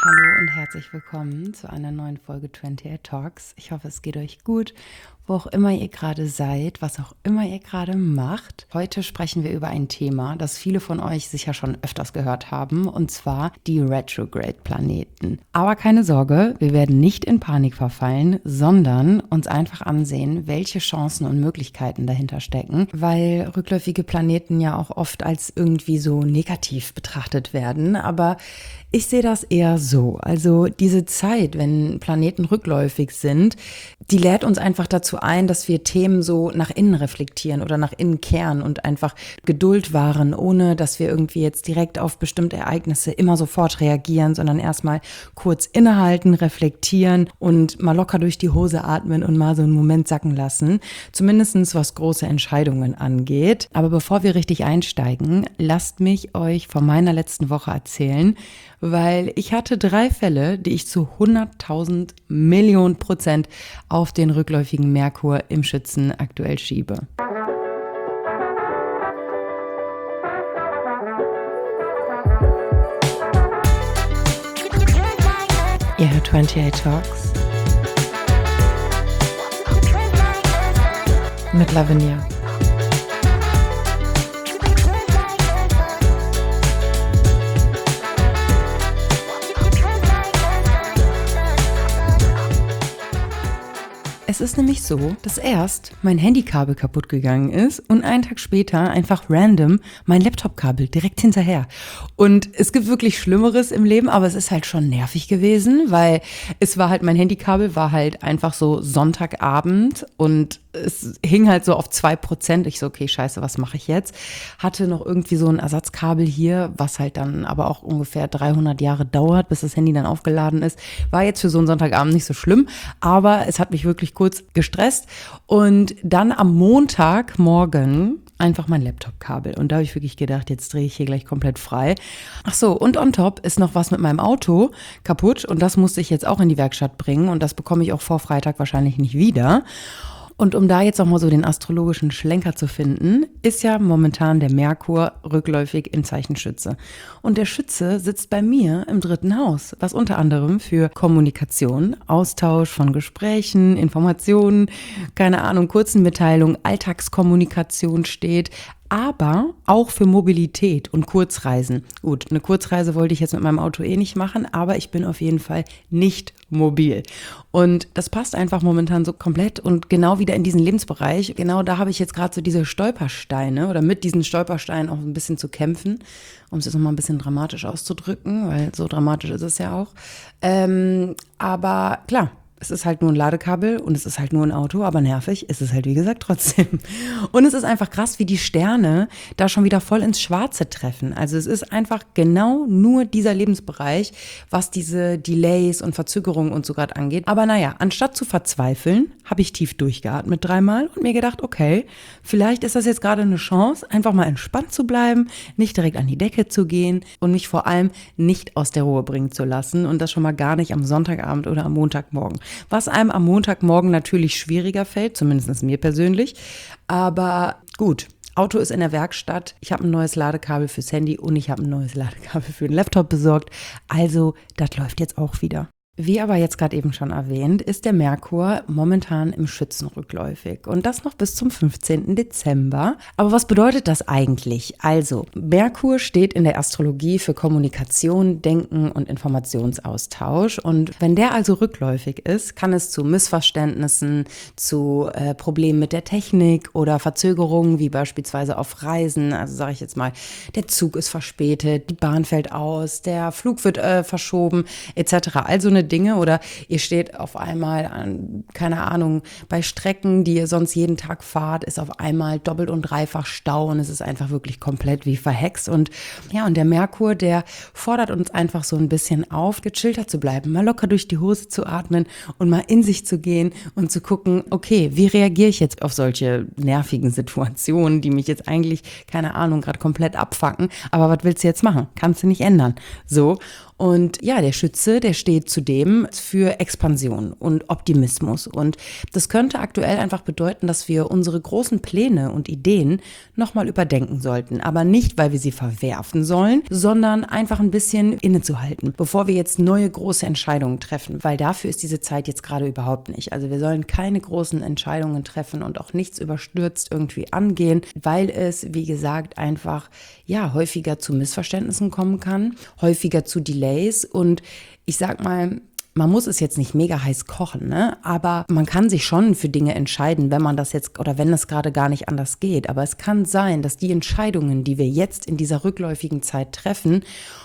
Hallo und herzlich willkommen zu einer neuen Folge 28 Talks. Ich hoffe, es geht euch gut, wo auch immer ihr gerade seid, was auch immer ihr gerade macht. Heute sprechen wir über ein Thema, das viele von euch sicher schon öfters gehört haben, und zwar die Retrograde-Planeten. Aber keine Sorge, wir werden nicht in Panik verfallen, sondern uns einfach ansehen, welche Chancen und Möglichkeiten dahinter stecken, weil rückläufige Planeten ja auch oft als irgendwie so negativ betrachtet werden. Aber ich sehe das eher so. Also diese Zeit, wenn Planeten rückläufig sind, die lädt uns einfach dazu ein, dass wir Themen so nach innen reflektieren oder nach innen kehren und einfach Geduld wahren, ohne dass wir irgendwie jetzt direkt auf bestimmte Ereignisse immer sofort reagieren, sondern erstmal kurz innehalten, reflektieren und mal locker durch die Hose atmen und mal so einen Moment sacken lassen. Zumindest was große Entscheidungen angeht. Aber bevor wir richtig einsteigen, lasst mich euch von meiner letzten Woche erzählen, weil ich hatte 3 Fälle, die ich zu 100.000 Millionen % auf den rückläufigen Merkur im Schützen aktuell schiebe. Ihr hört 28 Talks mit Lavinia. Es ist nämlich so, dass erst mein Handykabel kaputt gegangen ist und einen Tag später einfach random mein Laptopkabel direkt hinterher. Und es gibt wirklich Schlimmeres im Leben, aber es ist halt schon nervig gewesen, weil es war halt, mein Handykabel war halt einfach so Sonntagabend und es hing halt so auf 2%. Ich so, okay, scheiße, was mache ich jetzt? Hatte noch irgendwie so ein Ersatzkabel hier, was halt dann aber auch ungefähr 300 Jahre dauert, bis das Handy dann aufgeladen ist. War jetzt für so einen Sonntagabend nicht so schlimm, aber es hat mich wirklich kurz gestresst. Und dann am Montagmorgen einfach mein Laptopkabel. Und da habe ich wirklich gedacht, jetzt drehe ich hier gleich komplett frei. Ach so, und on top ist noch was mit meinem Auto kaputt und das musste ich jetzt auch in die Werkstatt bringen und das bekomme ich auch vor Freitag wahrscheinlich nicht wieder. Und um da jetzt nochmal so den astrologischen Schlenker zu finden, ist ja momentan der Merkur rückläufig im Zeichen Schütze. Und der Schütze sitzt bei mir im 3. Haus, was unter anderem für Kommunikation, Austausch von Gesprächen, Informationen, keine Ahnung, kurzen Mitteilungen, Alltagskommunikation steht, aber auch für Mobilität und Kurzreisen. Gut, eine Kurzreise wollte ich jetzt mit meinem Auto nicht machen, aber ich bin auf jeden Fall nicht mobil. Und das passt einfach momentan so komplett und genau wieder in diesen Lebensbereich. Genau da habe ich jetzt gerade so diese Stolpersteine oder mit diesen Stolpersteinen auch ein bisschen zu kämpfen, um es jetzt nochmal ein bisschen dramatisch auszudrücken, weil so dramatisch ist es ja auch. Aber klar. Es ist halt nur ein Ladekabel und es ist halt nur ein Auto, aber nervig ist es halt, wie gesagt, trotzdem. Und es ist einfach krass, wie die Sterne da schon wieder voll ins Schwarze treffen. Also es ist einfach genau nur dieser Lebensbereich, was diese Delays und Verzögerungen und so gerade angeht. Aber naja, anstatt zu verzweifeln, habe ich tief durchgeatmet 3-mal und mir gedacht, okay, vielleicht ist das jetzt gerade eine Chance, einfach mal entspannt zu bleiben, nicht direkt an die Decke zu gehen und mich vor allem nicht aus der Ruhe bringen zu lassen und das schon mal gar nicht am Sonntagabend oder am Montagmorgen. Was einem am Montagmorgen natürlich schwieriger fällt, zumindest mir persönlich. Aber gut, Auto ist in der Werkstatt. Ich habe ein neues Ladekabel fürs Handy und ich habe ein neues Ladekabel für den Laptop besorgt. Also, das läuft jetzt auch wieder. Wie aber jetzt gerade eben schon erwähnt, ist der Merkur momentan im Schützen rückläufig und das noch bis zum 15. Dezember. Aber was bedeutet das eigentlich? Also, Merkur steht in der Astrologie für Kommunikation, Denken und Informationsaustausch und wenn der also rückläufig ist, kann es zu Missverständnissen, zu Problemen mit der Technik oder Verzögerungen wie beispielsweise auf Reisen. Also sage ich jetzt mal, der Zug ist verspätet, die Bahn fällt aus, der Flug wird verschoben etc. Also eine Dinge oder ihr steht auf einmal an, keine Ahnung, bei Strecken, die ihr sonst jeden Tag fahrt, ist auf einmal doppelt und dreifach Stau und es ist einfach wirklich komplett wie verhext und ja, und der Merkur, der fordert uns einfach so ein bisschen auf, gechillter zu bleiben, mal locker durch die Hose zu atmen und mal in sich zu gehen und zu gucken, okay, wie reagiere ich jetzt auf solche nervigen Situationen, die mich jetzt eigentlich, keine Ahnung, gerade komplett abfacken, aber was willst du jetzt machen? Kannst du nicht ändern. So. Und ja, der Schütze, der steht zudem für Expansion und Optimismus. Und das könnte aktuell einfach bedeuten, dass wir unsere großen Pläne und Ideen nochmal überdenken sollten. Aber nicht, weil wir sie verwerfen sollen, sondern einfach ein bisschen innezuhalten, bevor wir jetzt neue große Entscheidungen treffen. Weil dafür ist diese Zeit jetzt gerade überhaupt nicht. Also wir sollen keine großen Entscheidungen treffen und auch nichts überstürzt irgendwie angehen, weil es, wie gesagt, einfach ja häufiger zu Missverständnissen kommen kann, häufiger zu Delays und ich sag mal, man muss es jetzt nicht mega heiß kochen, ne? Aber man kann sich schon für Dinge entscheiden, wenn man das jetzt oder wenn es gerade gar nicht anders geht. Aber es kann sein, dass die Entscheidungen, die wir jetzt in dieser rückläufigen Zeit treffen,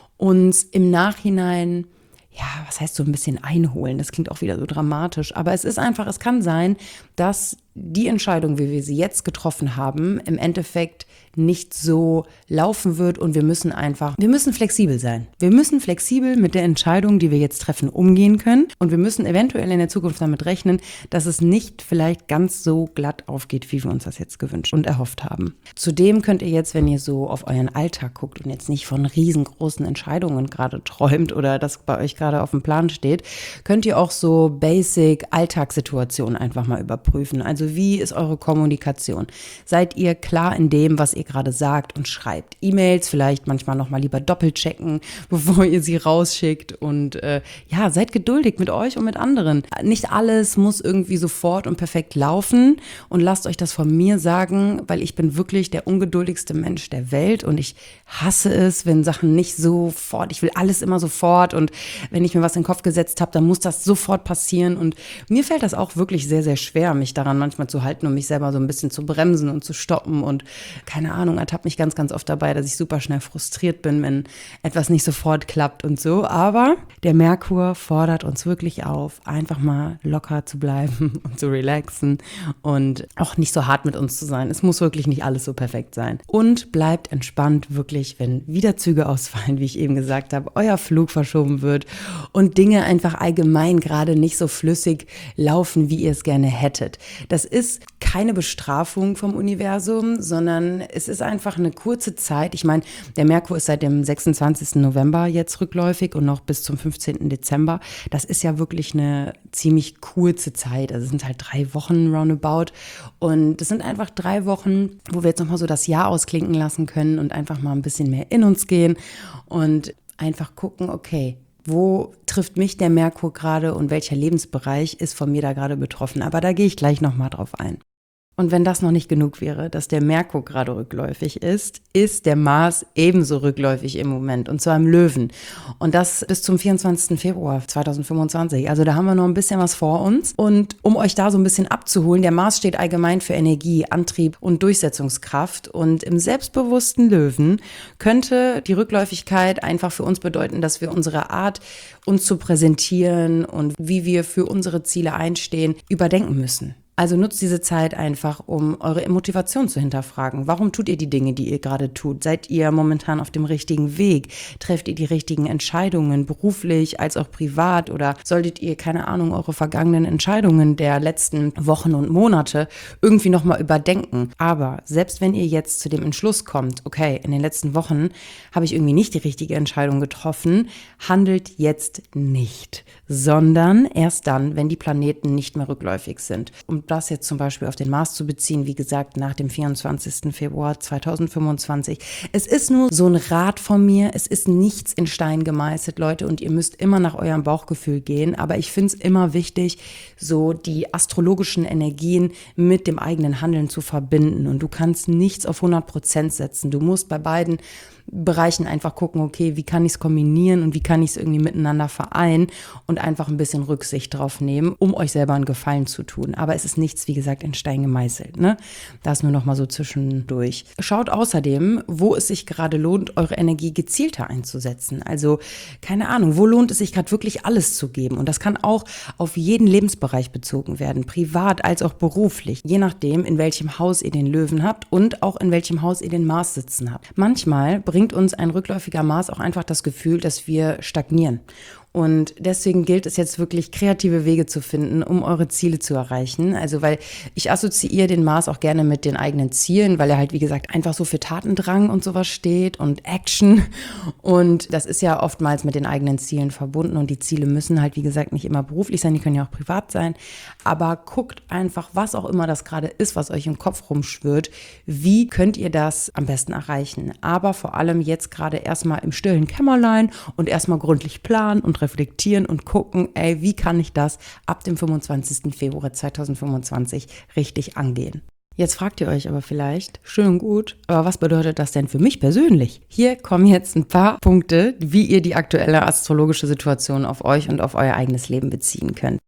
uns im Nachhinein, ja, was heißt so ein bisschen einholen? Das klingt auch wieder so dramatisch. Aber es ist einfach, es kann sein, dass die Entscheidung, wie wir sie jetzt getroffen haben, im Endeffekt nicht so laufen wird und wir müssen flexibel sein. Wir müssen flexibel mit der Entscheidung, die wir jetzt treffen, umgehen können und wir müssen eventuell in der Zukunft damit rechnen, dass es nicht vielleicht ganz so glatt aufgeht, wie wir uns das jetzt gewünscht und erhofft haben. Zudem könnt ihr jetzt, wenn ihr so auf euren Alltag guckt und jetzt nicht von riesengroßen Entscheidungen gerade träumt oder das bei euch gerade auf dem Plan steht, könnt ihr auch so basic Alltagssituationen einfach mal überprüfen. Also wie ist eure Kommunikation? Seid ihr klar in dem, was ihr gerade sagt und schreibt? E-Mails vielleicht manchmal nochmal lieber doppelchecken, bevor ihr sie rausschickt und ja, seid geduldig mit euch und mit anderen. Nicht alles muss irgendwie sofort und perfekt laufen und lasst euch das von mir sagen, weil ich bin wirklich der ungeduldigste Mensch der Welt und ich hasse es, wenn Sachen nicht sofort, ich will alles immer sofort und wenn ich mir was in den Kopf gesetzt habe, dann muss das sofort passieren und mir fällt das auch wirklich sehr, sehr schwer, mich daran manchmal zu halten und mich selber so ein bisschen zu bremsen und zu stoppen und keine Ahnung, ertappt mich ganz, ganz oft dabei, dass ich super schnell frustriert bin, wenn etwas nicht sofort klappt und so, aber der Merkur fordert uns wirklich auf, einfach mal locker zu bleiben und zu relaxen und auch nicht so hart mit uns zu sein. Es muss wirklich nicht alles so perfekt sein. Und bleibt entspannt wirklich, wenn wieder Züge ausfallen, wie ich eben gesagt habe, euer Flug verschoben wird und Dinge einfach allgemein gerade nicht so flüssig laufen, wie ihr es gerne hättet. Das ist keine Bestrafung vom Universum, sondern es ist einfach eine kurze Zeit. Ich meine, der Merkur ist seit dem 26. November jetzt rückläufig und noch bis zum 15. Dezember. Das ist ja wirklich eine ziemlich kurze Zeit. Also es sind halt 3 Wochen roundabout und es sind einfach 3 Wochen, wo wir jetzt nochmal so das Jahr ausklinken lassen können und einfach mal ein bisschen mehr in uns gehen und einfach gucken, okay, wo trifft mich der Merkur gerade und welcher Lebensbereich ist von mir da gerade betroffen? Aber da gehe ich gleich nochmal drauf ein. Und wenn das noch nicht genug wäre, dass der Merkur gerade rückläufig ist, ist der Mars ebenso rückläufig im Moment und zwar im Löwen. Und das bis zum 24. Februar 2025. Also da haben wir noch ein bisschen was vor uns. Und um euch da so ein bisschen abzuholen, der Mars steht allgemein für Energie, Antrieb und Durchsetzungskraft. Und im selbstbewussten Löwen könnte die Rückläufigkeit einfach für uns bedeuten, dass wir unsere Art, uns zu präsentieren und wie wir für unsere Ziele einstehen, überdenken müssen. Also nutzt diese Zeit einfach, um eure Motivation zu hinterfragen. Warum tut ihr die Dinge, die ihr gerade tut? Seid ihr momentan auf dem richtigen Weg? Trefft ihr die richtigen Entscheidungen, beruflich als auch privat? Oder solltet ihr, keine Ahnung, eure vergangenen Entscheidungen der letzten Wochen und Monate irgendwie nochmal überdenken? Aber selbst wenn ihr jetzt zu dem Entschluss kommt, okay, in den letzten Wochen habe ich irgendwie nicht die richtige Entscheidung getroffen, handelt jetzt nicht, sondern erst dann, wenn die Planeten nicht mehr rückläufig sind. Um das jetzt zum Beispiel auf den Mars zu beziehen, wie gesagt, nach dem 24. Februar 2025. Es ist nur so ein Rat von mir, es ist nichts in Stein gemeißelt, Leute, und ihr müsst immer nach eurem Bauchgefühl gehen, aber ich finde es immer wichtig, so die astrologischen Energien mit dem eigenen Handeln zu verbinden und du kannst nichts auf 100% setzen. Du musst bei beiden Bereichen einfach gucken, okay, wie kann ich es kombinieren und wie kann ich es irgendwie miteinander vereinen und einfach ein bisschen Rücksicht drauf nehmen, um euch selber einen Gefallen zu tun. Aber es ist nichts, wie gesagt, in Stein gemeißelt, ne? Das nur noch mal so zwischendurch. Schaut außerdem, wo es sich gerade lohnt, eure Energie gezielter einzusetzen. Also, keine Ahnung, wo lohnt es sich gerade wirklich alles zu geben? Und das kann auch auf jeden Lebensbereich bezogen werden, privat als auch beruflich, je nachdem, in welchem Haus ihr den Löwen habt und auch in welchem Haus ihr den Mars sitzen habt. Manchmal bringt uns ein rückläufiger Mars auch einfach das Gefühl, dass wir stagnieren Und deswegen gilt es jetzt wirklich, kreative Wege zu finden, um eure Ziele zu erreichen. Also, weil ich assoziiere den Mars auch gerne mit den eigenen Zielen, weil er halt, wie gesagt, einfach so für Tatendrang und sowas steht und Action. Und das ist ja oftmals mit den eigenen Zielen verbunden. Und die Ziele müssen halt, wie gesagt, nicht immer beruflich sein, die können ja auch privat sein. Aber guckt einfach, was auch immer das gerade ist, was euch im Kopf rumschwirrt. Wie könnt ihr das am besten erreichen? Aber vor allem jetzt gerade erstmal im stillen Kämmerlein und erstmal gründlich planen und reflektieren und gucken, wie kann ich das ab dem 25. Februar 2025 richtig angehen? Jetzt fragt ihr euch aber vielleicht, schön und gut, aber was bedeutet das denn für mich persönlich? Hier kommen jetzt ein paar Punkte, wie ihr die aktuelle astrologische Situation auf euch und auf euer eigenes Leben beziehen könnt.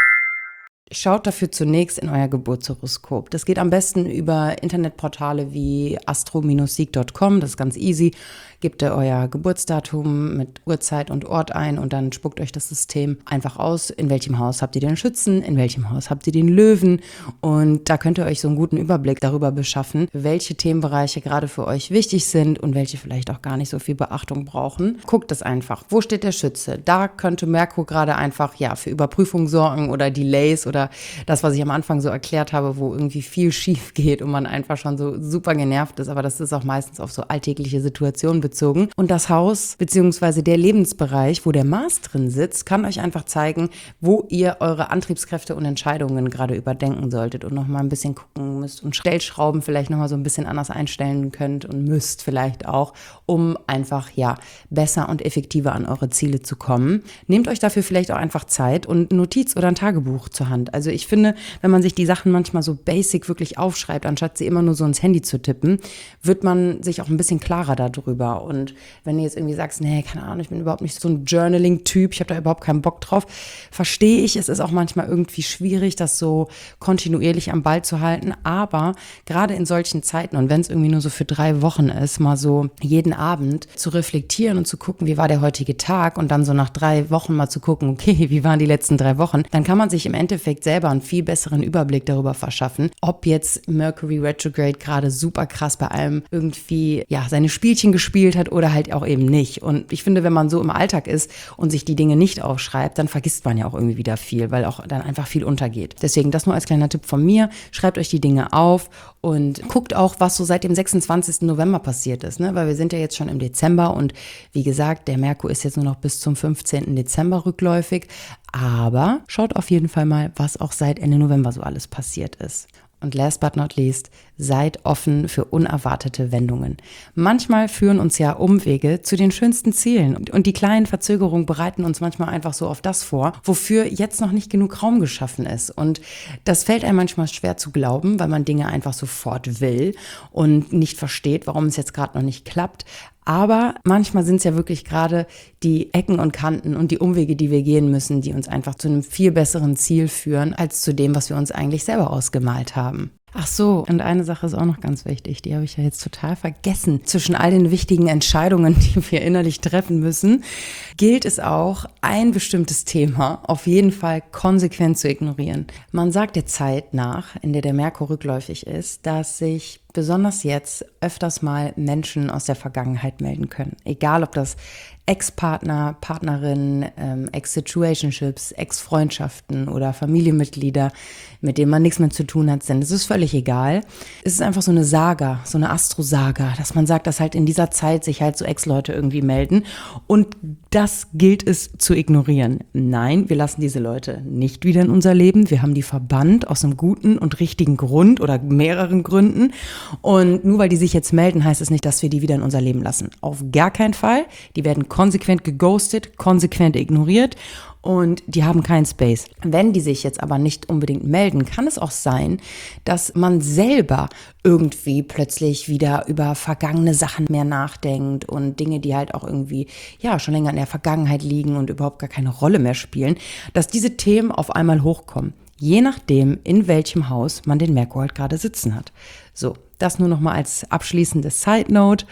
Schaut dafür zunächst in euer Geburtshoroskop. Das geht am besten über Internetportale wie astro-sieg.com, das ist ganz easy. Gebt ihr euer Geburtsdatum mit Uhrzeit und Ort ein und dann spuckt euch das System einfach aus, in welchem Haus habt ihr den Schützen, in welchem Haus habt ihr den Löwen, und da könnt ihr euch so einen guten Überblick darüber beschaffen, welche Themenbereiche gerade für euch wichtig sind und welche vielleicht auch gar nicht so viel Beachtung brauchen. Guckt es einfach. Wo steht der Schütze? Da könnte Merkur gerade einfach für Überprüfung sorgen oder Delays oder das, was ich am Anfang so erklärt habe, wo irgendwie viel schief geht und man einfach schon so super genervt ist, aber das ist auch meistens auf so alltägliche Situationen bezogen. Und das Haus bzw. der Lebensbereich, wo der Mars drin sitzt, kann euch einfach zeigen, wo ihr eure Antriebskräfte und Entscheidungen gerade überdenken solltet und nochmal ein bisschen gucken müsst und Stellschrauben vielleicht nochmal so ein bisschen anders einstellen könnt und müsst vielleicht auch, um einfach besser und effektiver an eure Ziele zu kommen. Nehmt euch dafür vielleicht auch einfach Zeit und ein Notiz oder ein Tagebuch zur Hand. Also ich finde, wenn man sich die Sachen manchmal so basic wirklich aufschreibt, anstatt sie immer nur so ins Handy zu tippen, wird man sich auch ein bisschen klarer darüber. Und wenn du jetzt irgendwie sagst, nee, keine Ahnung, ich bin überhaupt nicht so ein Journaling-Typ, ich habe da überhaupt keinen Bock drauf, verstehe ich, es ist auch manchmal irgendwie schwierig, das so kontinuierlich am Ball zu halten, aber gerade in solchen Zeiten und wenn es irgendwie nur so für 3 Wochen ist, mal so jeden Abend zu reflektieren und zu gucken, wie war der heutige Tag und dann so nach 3 Wochen mal zu gucken, okay, wie waren die letzten 3 Wochen, dann kann man sich im Endeffekt selber einen viel besseren Überblick darüber verschaffen, ob jetzt Mercury Retrograde gerade super krass bei allem irgendwie seine Spielchen gespielt hat oder halt auch eben nicht. Und ich finde, wenn man so im Alltag ist und sich die Dinge nicht aufschreibt, dann vergisst man ja auch irgendwie wieder viel, weil auch dann einfach viel untergeht. Deswegen das nur als kleiner Tipp von mir. Schreibt euch die Dinge auf und guckt auch, was so seit dem 26. November passiert ist, ne? Weil wir sind ja jetzt schon im Dezember und wie gesagt, der Merkur ist jetzt nur noch bis zum 15. Dezember rückläufig. Aber schaut auf jeden Fall mal, was auch seit Ende November so alles passiert ist. Und last but not least, seid offen für unerwartete Wendungen. Manchmal führen uns ja Umwege zu den schönsten Zielen. Und die kleinen Verzögerungen bereiten uns manchmal einfach so auf das vor, wofür jetzt noch nicht genug Raum geschaffen ist. Und das fällt einem manchmal schwer zu glauben, weil man Dinge einfach sofort will und nicht versteht, warum es jetzt gerade noch nicht klappt. Aber manchmal sind es ja wirklich gerade die Ecken und Kanten und die Umwege, die wir gehen müssen, die uns einfach zu einem viel besseren Ziel führen, als zu dem, was wir uns eigentlich selber ausgemalt haben. Ach so, und eine Sache ist auch noch ganz wichtig, die habe ich ja jetzt total vergessen. Zwischen all den wichtigen Entscheidungen, die wir innerlich treffen müssen, gilt es auch, ein bestimmtes Thema auf jeden Fall konsequent zu ignorieren. Man sagt der Zeit nach, in der Merkur rückläufig ist, dass sich besonders jetzt öfters mal Menschen aus der Vergangenheit melden können. Egal, ob das Ex-Partner, Partnerinnen, Ex-Situationships, Ex-Freundschaften oder Familienmitglieder, mit denen man nichts mehr zu tun hat, sind. Es ist völlig egal. Es ist einfach so eine Saga, so eine Astro-Saga, dass man sagt, dass halt in dieser Zeit sich halt so Ex-Leute irgendwie melden und das gilt es zu ignorieren. Nein, wir lassen diese Leute nicht wieder in unser Leben. Wir haben die verbannt aus einem guten und richtigen Grund oder mehreren Gründen. Und nur weil die sich jetzt melden, heißt es nicht, dass wir die wieder in unser Leben lassen. Auf gar keinen Fall. Die werden konsequent geghostet, konsequent ignoriert und die haben keinen Space. Wenn die sich jetzt aber nicht unbedingt melden, kann es auch sein, dass man selber irgendwie plötzlich wieder über vergangene Sachen mehr nachdenkt und Dinge, die halt auch irgendwie schon länger in der Vergangenheit liegen und überhaupt gar keine Rolle mehr spielen, dass diese Themen auf einmal hochkommen. Je nachdem, in welchem Haus man den Merkur halt gerade sitzen hat. So, das nur noch mal als abschließende Side Note.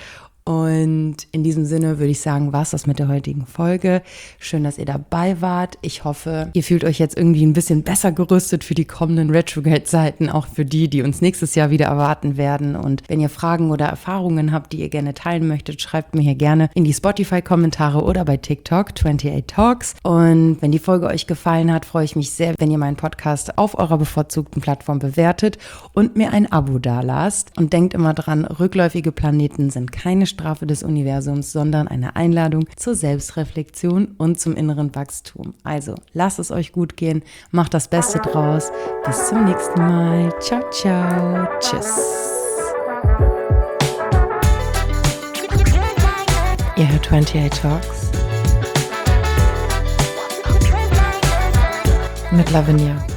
Und in diesem Sinne würde ich sagen, war's das mit der heutigen Folge. Schön, dass ihr dabei wart. Ich hoffe, ihr fühlt euch jetzt irgendwie ein bisschen besser gerüstet für die kommenden Retrograde-Zeiten, auch für die uns nächstes Jahr wieder erwarten werden. Und wenn ihr Fragen oder Erfahrungen habt, die ihr gerne teilen möchtet, schreibt mir hier gerne in die Spotify-Kommentare oder bei TikTok 28 Talks. Und wenn die Folge euch gefallen hat, freue ich mich sehr, wenn ihr meinen Podcast auf eurer bevorzugten Plattform bewertet und mir ein Abo dalasst. Und denkt immer dran, rückläufige Planeten sind keine Strafe des Universums, sondern eine Einladung zur Selbstreflexion und zum inneren Wachstum. Also, lasst es euch gut gehen, macht das Beste draus. Bis zum nächsten Mal. Ciao, ciao. Tschüss. Ihr hört 28 Talks mit Lavinia.